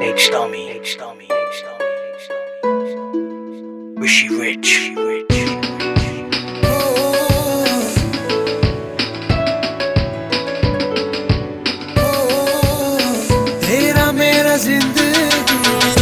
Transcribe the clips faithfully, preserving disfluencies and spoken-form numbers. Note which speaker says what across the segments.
Speaker 1: H Tommy, H Tommy, H Tommy, H Tommy. Rishi Rich, Rich.
Speaker 2: तेरा मेरा जिंदगी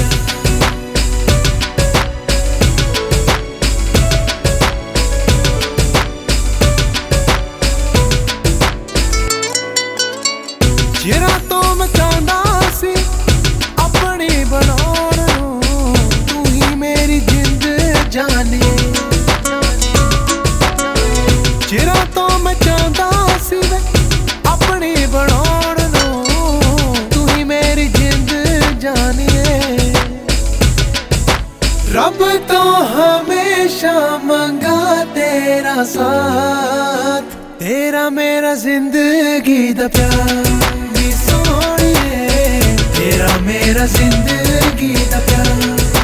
Speaker 2: जिरा तो मैं चाहता सी अपनी बनाउण नूं, तू ही मेरी जिंद जाने। जिरा तो मैं चाहता सी अपनी बनाउण नूं, तू ही मेरी जिंद जाने। रब तो हमेशा मंगा तेरा साथ, तेरा मेरा जिंदगी दा प्यार नी सोहणिए, तेरा मेरा जिंदगी दा प्यार।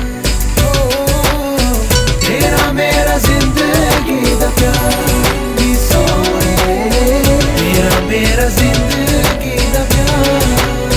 Speaker 2: ओ तेरा मेरा जिंदगी दा प्यार नी सोहणिए, तेरा मेरा जिंदगी दा प्यार।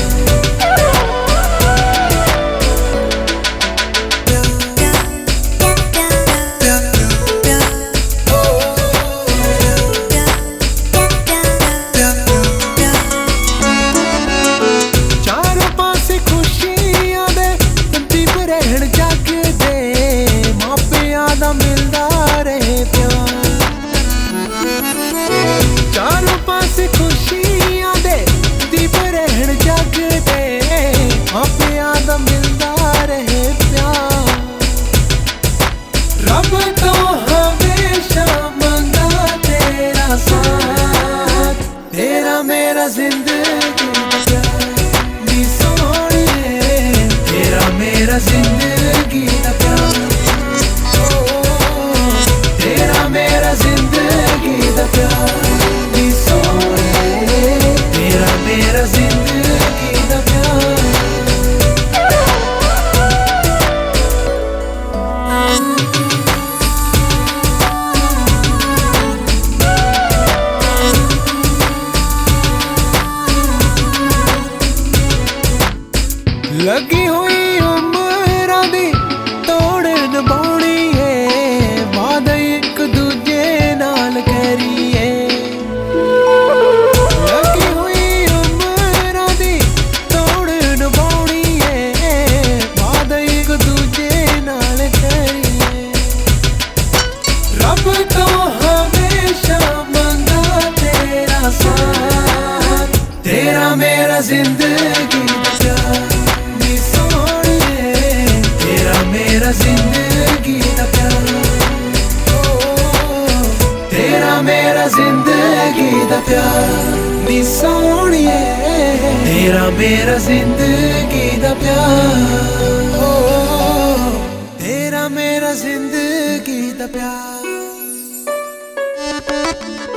Speaker 2: रब तो हमेशा मंगा तेरा साथ, तेरा मेरा जिंदगी दा प्यार नी सोहणिए, तेरा मेरा जिंदगी दा प्यार। ओ तेरा मेरा जिंदगी दा प्यार नी सोहणिए, तेरा मेरा जिंदगी दा प्यार। लगी हुई उम्रां दी तोड़ निभाउणी है, वादा एक दूजे नाल करिए। लगी हुई उम्रां दी तोड़ निभाउणी है, वादा एक दूजे नाल करिए। रब तो हमेशा मंगा तेरा साथ, तेरा मेरा जिंदगी दा प्यार नी सोहणिए, तेरा मेरा जिंदगी दा प्यार। ओ तेरा मेरा जिंदगी दा प्यार नी सोहणिए, तेरा मेरा जिंदगी दा प्यार। ओ तेरा मेरा जिंदगी दा प्यार।